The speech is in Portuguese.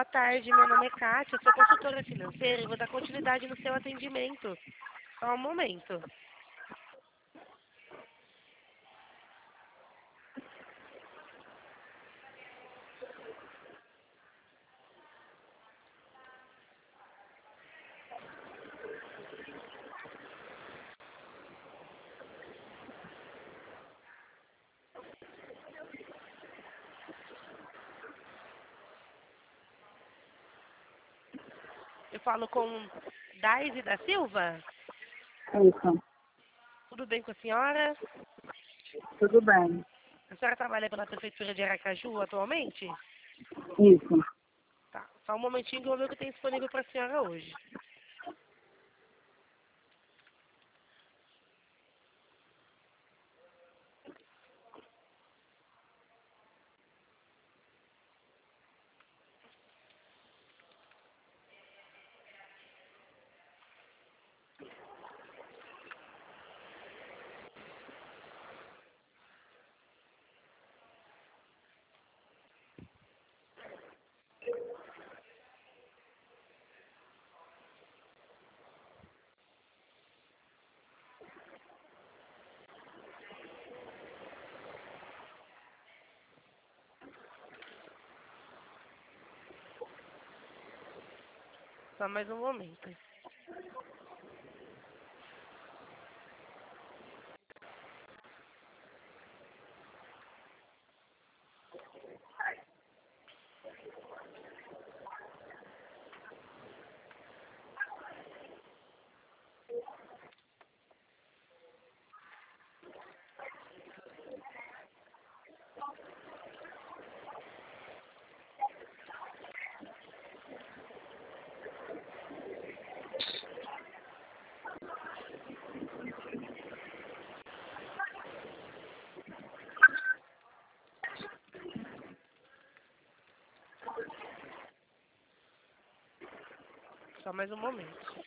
tarde, meu nome é Kátia, eu sou consultora financeira e vou dar continuidade no seu atendimento. Só um momento. Eu falo com Daisy da Silva. Isso, Tudo bem com a senhora? tudo bem. A senhora trabalha pela Prefeitura de Aracaju atualmente? Isso. Tá. Só um momentinho que eu vou ver o que tem disponível para a senhora hoje. Só mais um momento. Só mais um momento.